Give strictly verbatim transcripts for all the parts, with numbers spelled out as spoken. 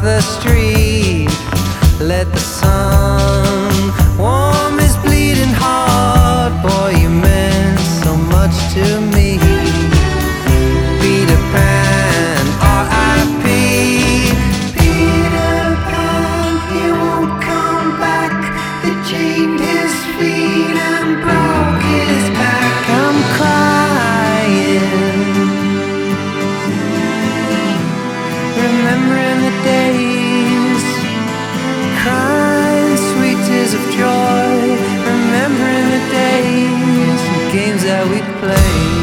the street. Let the sun warm his bleeding heart. Boy, you meant so much to me. Peter Pan, R I P Peter Pan, he won't come back. They chained his feet and broke his back. I'm crying, remembering the days, crying sweet tears of joy, remembering the days and games that we played.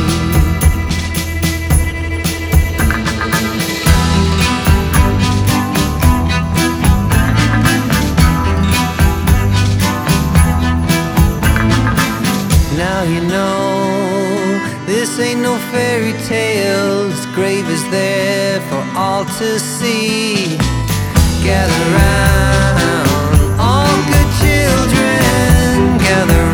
Now you know this ain't no fairy tale. His grave is there for all to see. Gather round, all good children, gather